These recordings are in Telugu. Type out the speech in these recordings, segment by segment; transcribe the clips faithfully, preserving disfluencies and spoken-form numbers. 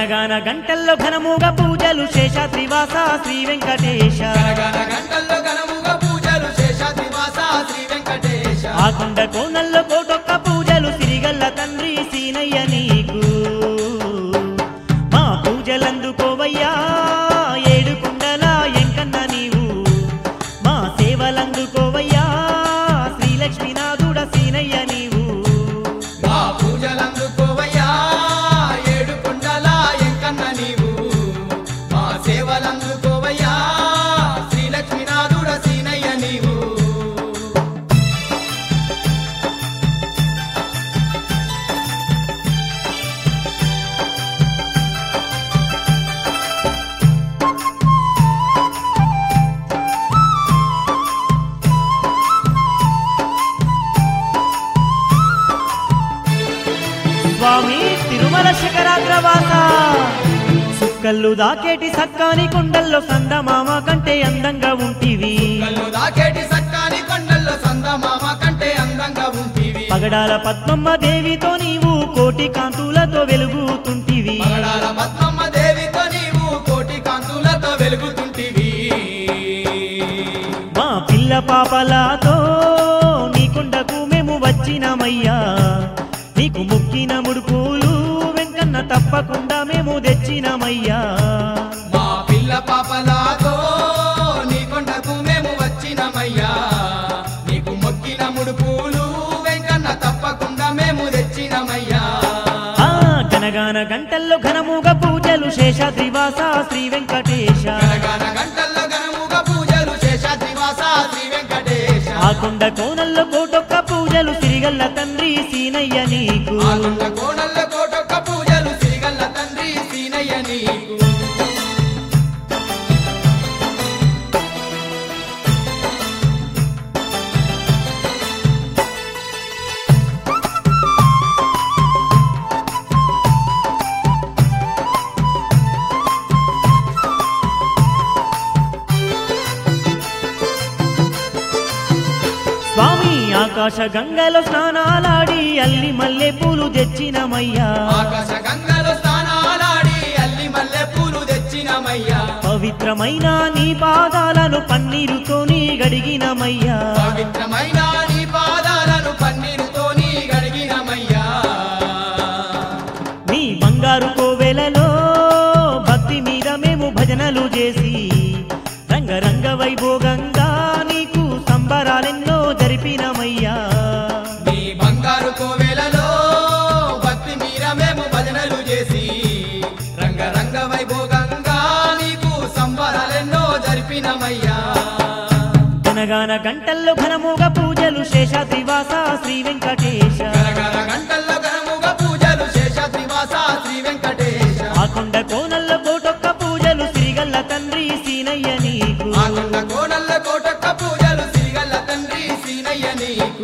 గనగన గంటల్లో ఘనముగా పూజలు శేషాద్రివాస శ్రీ వెంకటేశ గనగన గంటల్లో ఘనముగా పూజలు శేషాద్రివాస శ్రీ వెంకటేశ ఆకొండ కోనల్లో కోటొక్క పూజలు సిరిగల్ల తండ్రి సీనయ్య నీకు మా పూజలందుకోవయ్యా ఏడు కుండల ఎంకన్న నీవు మా సేవలందుకోవయ్యా శ్రీలక్ష్మీనాథుడ సీనయ్య నీవు మా పూజలందుకోవయ్యా ఏడు కుండల ఎంకన్న నీవు మా సేవలందుకోవయ్యా శ్రీలక్ష్మీనాథుడ సీనయ్య నీవు స్వామి తిరుమల శిఖరాగ్రవాస సుక్కల్లు దాకేటి సక్కాని కొండల్లో సందమామ కంటే అందంగా ఉంటివి కళ్ళు దాకేటి సక్కాని కొండల్లో సందమామ కంటే అందంగా ఉంటివి పగడాల పద్మమ్మ దేవితో నీవు కోటి కాంతులతో వెలుగుతుంటివి పగడాల పద్మమ్మ దేవితో నీవు కోటి కాంతులతో వెలుగుతుంటివి మా పిల్ల పాపలతో నీ కొండకు మేము వచ్చినమయ్యా నీకు ముక్కిన ముడుపులు వెంకన్న తప్పకుండా మేము తెచ్చినమయ్యా మా పిల్ల పాపలతో నీ కొండకు మేము వచ్చినమయ్యా నీకు మొక్కిన ముడుపులు వెంకన్న తప్పకుండా మేము తెచ్చినమయ్యా ఆ గనగాన గంటల్లో ఘనముగా పూజలు శేషాద్రివాస శ్రీ వెంకటేశ గనగన గంటల్లో ఘనముగా పూజలు శేషాద్రివాస శ్రీ వెంకటేశ ఆ కొండ కోనల్లో కోటొక్క పూజలు సిరిగల్ల తండ్రి సీనయ్య నీకు ఆకొండ కోణల్ల కోటొక్క పూజలు సిరిగల్ల తండ్రి సీనయ్య నీకు స్వామి ఆకాశ గంగలో స్నానాలాడి అల్లి మల్లె పూలు తెచ్చినమయ్యా ఆకాశ గంగలో స్నానాలాడి అల్లి మల్లె పూలు తెచ్చినమయ్యా పవిత్రమైన నీ పాదాలను పన్నీరుతో నీ గడిగినమయ్యా పవిత్రమైన నీ పాదాలను పన్నీరుతో నీ గడిగినమయ్యా నీ బంగారు కోవెలలో భక్తి మీద మేము భజనలు చేసి రంగరంగ వైభోగంగా నీకు సంబరాలెన్నో జరిపినమయ్యా నీ బంగారు కోవెలలో భక్తి మీర మేము భజనలు చేసి రంగరంగ వైభోగంగా నీకు సంబరాలెన్నో జరిపినమయ్యా గనగాన గంటల్లో ఘనముగా పూజలు శేషాద్రివాస శ్రీ వెంకటేశ గనగన గంటల్లో ఘనముగా పూజలు శేషాద్రివాస శ్రీ వెంకటేశ ఆ కొండ కోనల్లో కోటొక్క పూజలు సిరిగల్ల తండ్రి సీనయ్య నీకు ఆకొండ కోణల్ల కోటొక్క పూజలు సిరిగల్ల తండ్రి సీనయ్య నీకు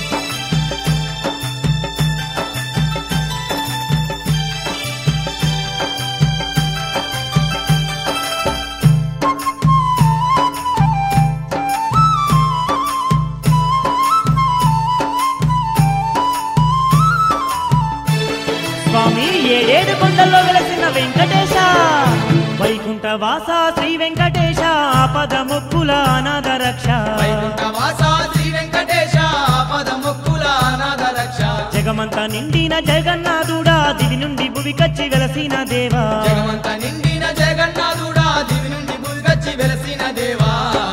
స్వామి ఏడేడు కొండల్లో వెలసిన వెంకటేశ వైకుంఠ వాస శ్రీ వెంకటేశ ఆపద మొక్కుల అనాథ రక్ష వైకుంఠవాస శ్రీ వెంకటేశ ఆపద మొక్కుల అనాథ రక్ష జగమంత నిండిన జగన్నాథుడా దివి నుండి భువికచ్చి వెలసిన దేవా జగమంత నిండిన జగన్నాథుడా దివి నుండి భూగచ్చి వెలసిన దేవా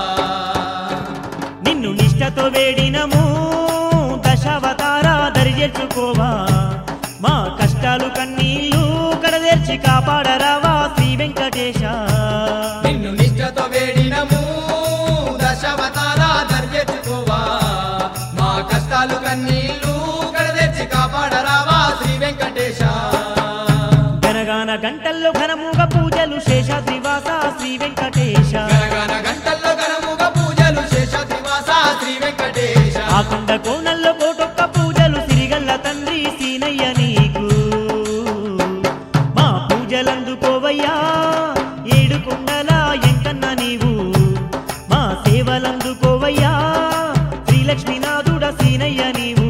నిన్ను నిష్టతో వేడినము దశావతార దరిచేర్చుకోవా మా కష్టాలు కన్నీళ్ళు కడదేర్చి కాపాడరావా శ్రీ వెంకటేశ నిన్ను నిష్ఠతో వేడినము దశావతార దర్జెచ్చుకోవా మా కష్టాలు కన్నీళ్ళు కడదెచ్చి కాపాడరావా శ్రీ వెంకటేశ గనగాన గంటల్లో ఘనముగా పూజలు శేషాద్రివాస శ్రీ వెంకటేశ గనగన గంటల్లో ఘనముగా పూజలు శేషాద్రివాస శ్రీ వెంకటేశ ఆ కొండ కోనల్లో కోటొక్క పూజలు సిరిగల్ల తండ్రి సీనయ్య నీకు మా పూజలందుకోవయ్యా ఏడు కొండల ఎంకన్న నీవు మా సేవలందుకోవయ్యా శ్రీలక్ష్మీనాథుడ సీనయ్య నీవు